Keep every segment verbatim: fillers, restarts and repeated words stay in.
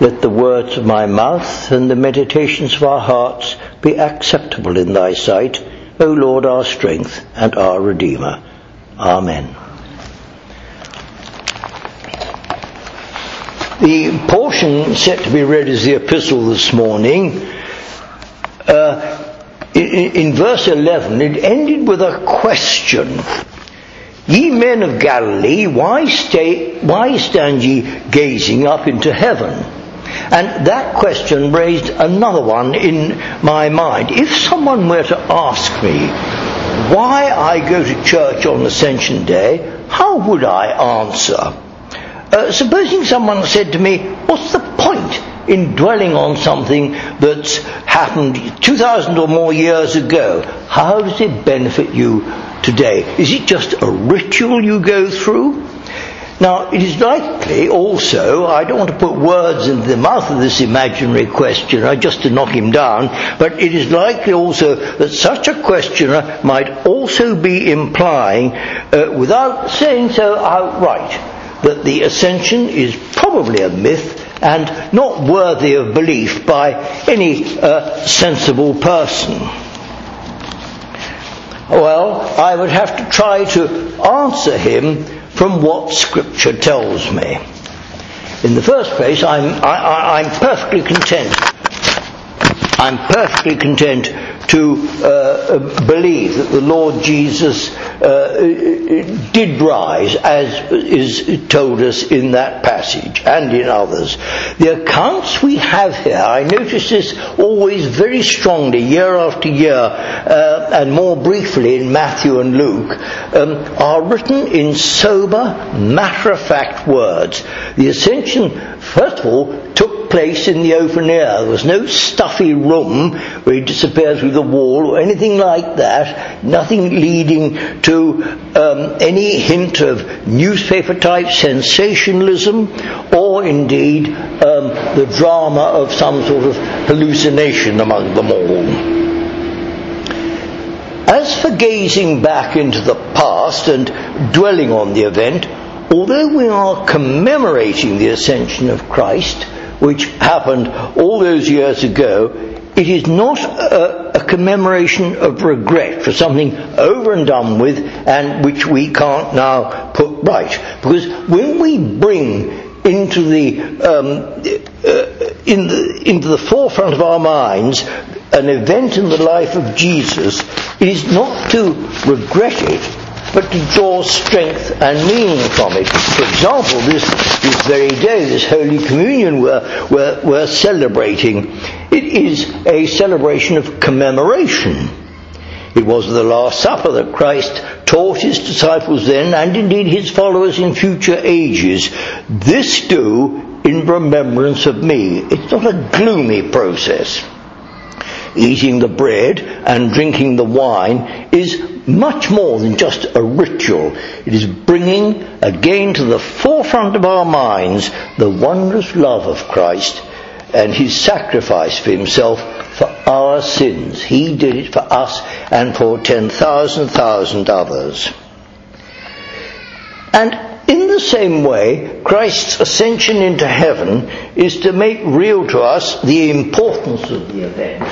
let the words of my mouth and the meditations of our hearts be acceptable in thy sight, O Lord, our strength and our Redeemer. Amen. The portion set to be read as the epistle this morning, uh, in, in verse eleven, it ended with a question. Ye men of Galilee, why, stay, why stand ye gazing up into heaven? And that question raised another one in my mind. If someone were to ask me why I go to church on Ascension Day, how would I answer? Uh, supposing someone said to me, what's the point in dwelling on something that's happened two thousand or more years ago? How does it benefit you today? Is it just a ritual you go through? Now, it is likely also, I don't want to put words into the mouth of this imaginary questioner just to knock him down, but it is likely also that such a questioner might also be implying, uh, without saying so outright, that the ascension is probably a myth and not worthy of belief by any uh, sensible person. Well, I would have to try to answer him from what Scripture tells me. In the first place, I'm, I, I, I'm perfectly content. I'm perfectly content to uh, believe that the Lord Jesus uh, did rise, as is told us in that passage and in others. The accounts we have here, I notice this always very strongly year after year, uh, and more briefly in Matthew and Luke, um, are written in sober, matter-of-fact words. The ascension, first of all, took place in the open air. There was no stuffy room where he disappeared through the wall or anything like that. Nothing leading to um, any hint of newspaper-type sensationalism or indeed um, the drama of some sort of hallucination among them all. As for gazing back into the past and dwelling on the event, although we are commemorating the ascension of Christ, which happened all those years ago, it is not a, a commemoration of regret for something over and done with and which we can't now put right. Because when we bring into the, um, uh, in the into the forefront of our minds an event in the life of Jesus, it is not to regret it, but to draw strength and meaning from it. For example, this, this very day, this Holy Communion we're, we're, we're celebrating, it is a celebration of commemoration. It was the Last Supper that Christ taught his disciples then, and indeed his followers in future ages. This do in remembrance of me. It's not a gloomy process. Eating the bread and drinking the wine is much more than just a ritual. It is bringing again to the forefront of our minds the wondrous love of Christ and his sacrifice for himself for our sins. He did it for us and for ten thousand thousand others. And in the same way, Christ's ascension into heaven is to make real to us the importance of the event.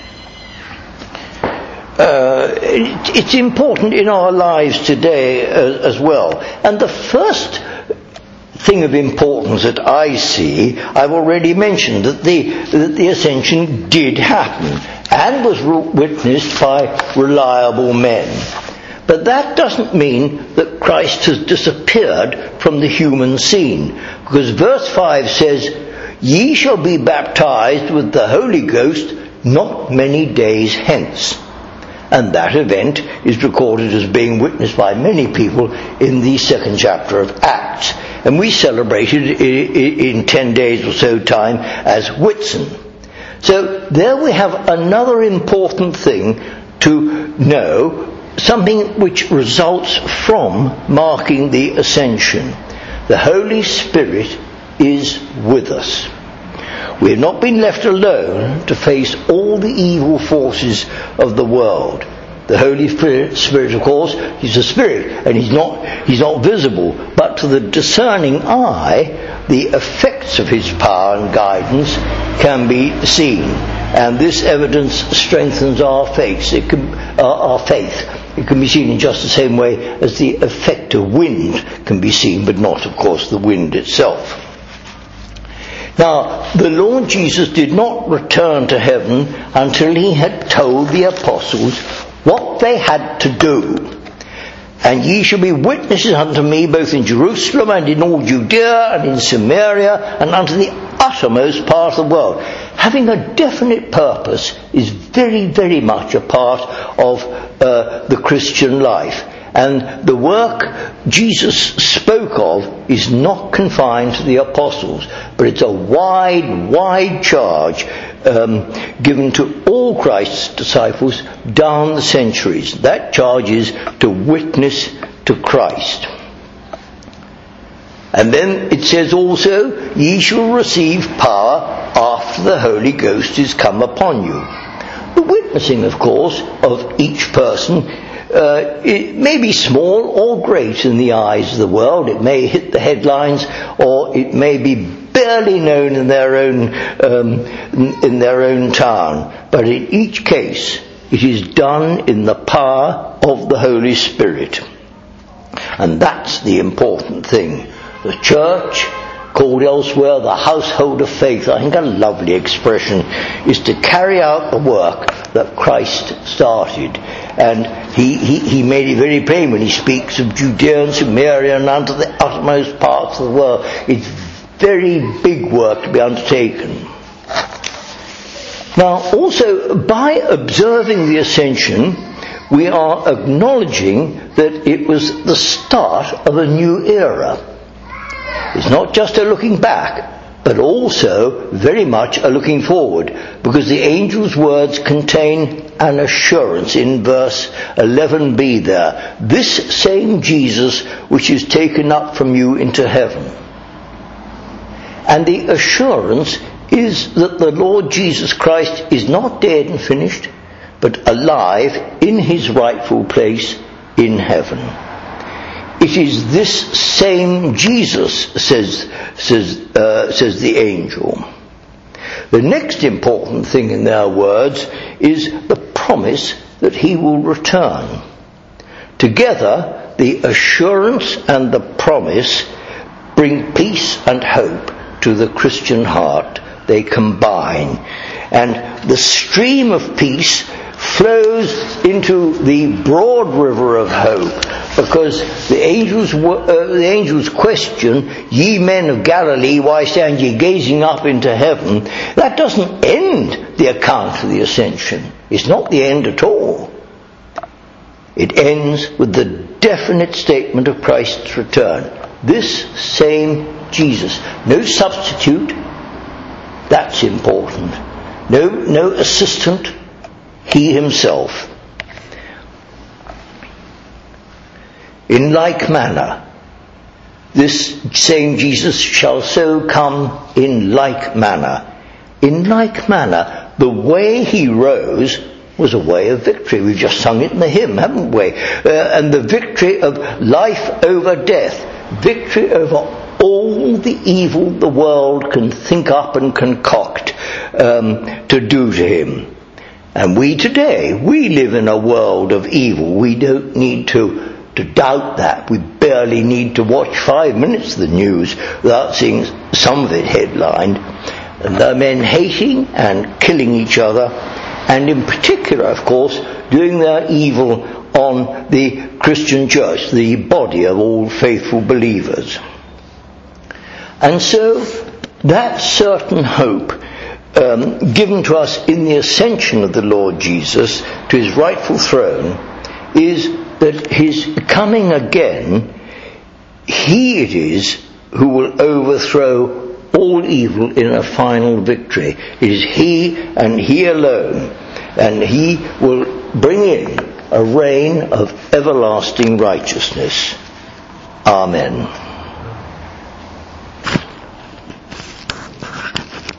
Uh, it, it's important in our lives today uh, as well. And the first thing of importance that I see, I've already mentioned, that the, that the ascension did happen and was re- witnessed by reliable men. But that doesn't mean that Christ has disappeared from the human scene. Because verse five says, ye shall be baptized with the Holy Ghost not many days hence. And that event is recorded as being witnessed by many people in the second chapter of Acts. And we celebrated it in ten days or so time as Whitsun. So there we have another important thing to know, something which results from marking the ascension. The Holy Spirit is with us. We have not been left alone to face all the evil forces of the world. The Holy Spirit, of course, he's a spirit, and he's not he's not visible, but to the discerning eye, the effects of his power and guidance can be seen. And this evidence strengthens our faith. It can, uh, our faith. It can be seen in just the same way as the effect of wind can be seen, but not, of course, the wind itself. Now, the Lord Jesus did not return to heaven until he had told the apostles what they had to do. And ye shall be witnesses unto me both in Jerusalem and in all Judea and in Samaria and unto the uttermost part of the world. Having a definite purpose is very, very much a part of uh, the Christian life. And the work Jesus spoke of is not confined to the apostles, but it's a wide, wide charge um, given to all Christ's disciples down the centuries. That charge is to witness to Christ. And then it says also, ye shall receive power after the Holy Ghost is come upon you. The witnessing, of course, of each person, uh, it may be small or great in the eyes of the world. It may hit the headlines, or it may be barely known in their own um, in their own town. But in each case, it is done in the power of the Holy Spirit. And that's the important thing. The church, called elsewhere the household of faith, I think a lovely expression, is to carry out the work that Christ started. And he, he, he made it very plain when he speaks of Judea and Samaria and unto the uttermost parts of the world. It's very big work to be undertaken. Now, also, by observing the ascension, we are acknowledging that it was the start of a new era. It's not just a looking back, but also very much a looking forward, because the angel's words contain an assurance in verse eleven b there. This same Jesus which is taken up from you into heaven. And the assurance is that the Lord Jesus Christ is not dead and finished, but alive in his rightful place in heaven. It is this same Jesus, says says uh, says the angel. The next important thing in their words is the promise that he will return. Together, the assurance and the promise bring peace and hope to the Christian heart. They combine. And the stream of peace flows into the broad river of hope, because the angel's, uh, the angel's question, ye men of Galilee, why stand ye gazing up into heaven? That doesn't end the account of the ascension. It's not the end at all. It ends with the definite statement of Christ's return. This same Jesus. No substitute. That's important. No, no assistant. He himself. In like manner, this same Jesus shall so come in like manner. In like manner, the way he rose was a way of victory. We've just sung it in the hymn, haven't we? Uh, and the victory of life over death. Victory over all the evil the world can think up and concoct um, to do to him. And we today, we live in a world of evil. We don't need to, to doubt that. We barely need to watch five minutes of the news without seeing some of it headlined. And there are men hating and killing each other, and in particular, of course, doing their evil on the Christian church, the body of all faithful believers. And so, that certain hope Um, given to us in the ascension of the Lord Jesus to his rightful throne is that his coming again, he it is who will overthrow all evil in a final victory. It is he and he alone, and he will bring in a reign of everlasting righteousness. Amen.